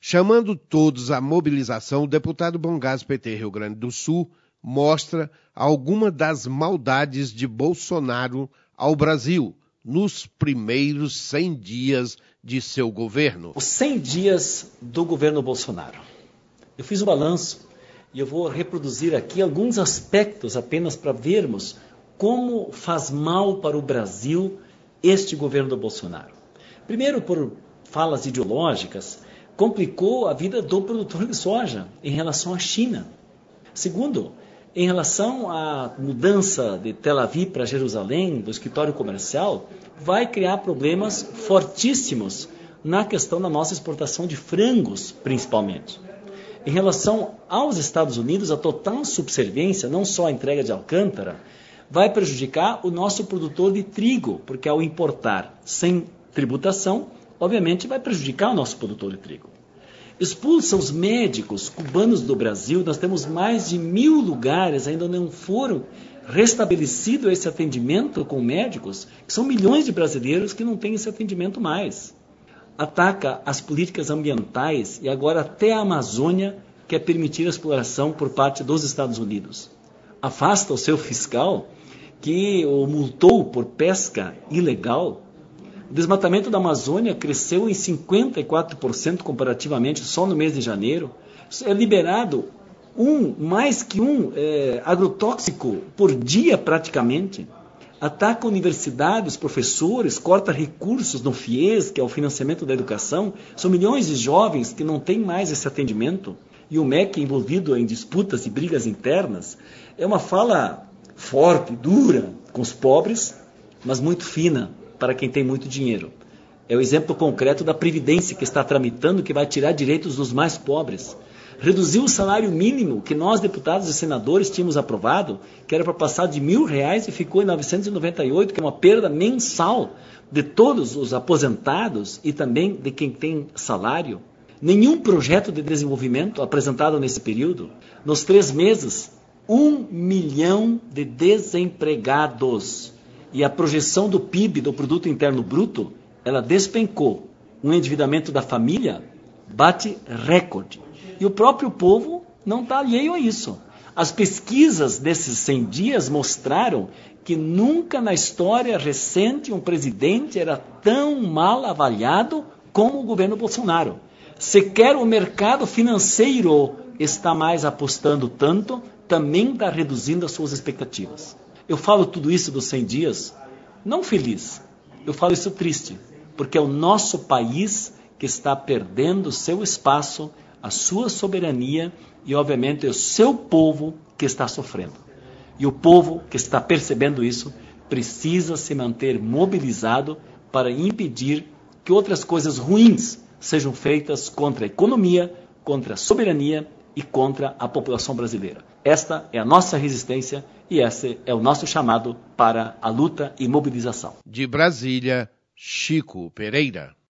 Chamando todos à mobilização, o deputado Bongás, PT Rio Grande do Sul, mostra alguma das maldades de Bolsonaro ao Brasil nos primeiros 100 dias de seu governo. Os 100 dias do governo Bolsonaro. Eu fiz um balanço e eu vou reproduzir aqui alguns aspectos apenas para vermos como faz mal para o Brasil este governo do Bolsonaro. Primeiro, por falas ideológicas, complicou a vida do produtor de soja em relação à China. Segundo, em relação à mudança de Tel Aviv para Jerusalém, do escritório comercial, vai criar problemas fortíssimos na questão da nossa exportação de frangos, principalmente. Em relação aos Estados Unidos, a total subserviência, não só a entrega de Alcântara, vai prejudicar o nosso produtor de trigo, porque ao importar sem tributação, obviamente vai prejudicar o nosso produtor de trigo. Expulsa os médicos cubanos do Brasil, nós temos mais de 1.000 lugares, ainda não foram restabelecido esse atendimento com médicos, que são milhões de brasileiros que não têm esse atendimento mais. Ataca as políticas ambientais e agora até a Amazônia quer permitir a exploração por parte dos Estados Unidos. Afasta o seu fiscal que o multou por pesca ilegal. O desmatamento da Amazônia cresceu em 54% comparativamente só no mês de janeiro. É liberado mais que um agrotóxico por dia praticamente. Ataca a universidade, os professores, corta recursos no FIES, que é o financiamento da educação. São milhões de jovens que não têm mais esse atendimento. E o MEC envolvido em disputas e brigas internas. É uma fala forte, dura com os pobres, mas muito fina para quem tem muito dinheiro. É o exemplo concreto da Previdência que está tramitando, que vai tirar direitos dos mais pobres. Reduziu o salário mínimo que nós, deputados e senadores, tínhamos aprovado, que era para passar de R$1.000 e ficou em 998, que é uma perda mensal de todos os aposentados e também de quem tem salário. Nenhum projeto de desenvolvimento apresentado nesse período. Nos 3 meses, 1 milhão de desempregados. E a projeção do PIB, do Produto Interno Bruto, ela despencou. O endividamento da família bate recorde. E o próprio povo não está alheio a isso. As pesquisas desses 100 dias mostraram que nunca na história recente um presidente era tão mal avaliado como o governo Bolsonaro. Sequer o mercado financeiro está mais apostando tanto, também está reduzindo as suas expectativas. Eu falo tudo isso dos 100 dias, não feliz, eu falo isso triste, porque é o nosso país que está perdendo o seu espaço, a sua soberania e, obviamente, é o seu povo que está sofrendo. E o povo que está percebendo isso precisa se manter mobilizado para impedir que outras coisas ruins sejam feitas contra a economia, contra a soberania e contra a população brasileira. Esta é a nossa resistência e esse é o nosso chamado para a luta e mobilização. De Brasília, Chico Pereira.